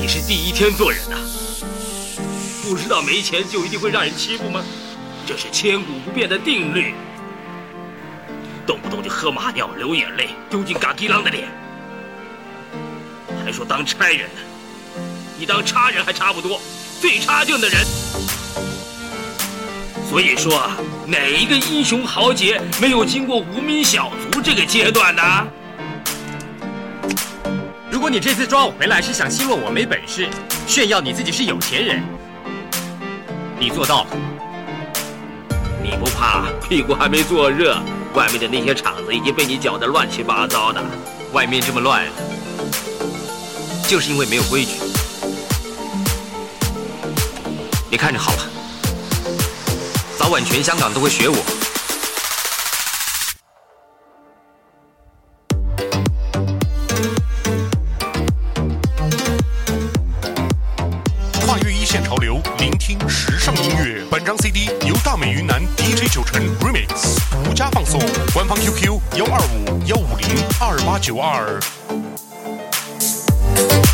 是第一天做人呐，不知道没钱就一定会让人欺负吗？这是千古不变的定律。动不动就喝马尿、流眼泪，丢尽嘎吉郎的脸，还说当差人呢？你当差人还差不多，最差劲的人。所以说，哪一个英雄豪杰没有经过无名小卒这个阶段呢？ 如果你这次抓我回来是想奚落我没本事，炫耀你自己是有钱人，你做到了。 你不怕屁股还没坐热，外面的那些场子已经被你搅得乱七八糟的。 外面这么乱，就是因为没有规矩。你看着好了，早晚全香港都会学我。 跨越一线潮流，聆听时尚音乐。本张 CD 由大美云南 DJ 九成 Remix 独家放送，官方 QQ125-150-2892。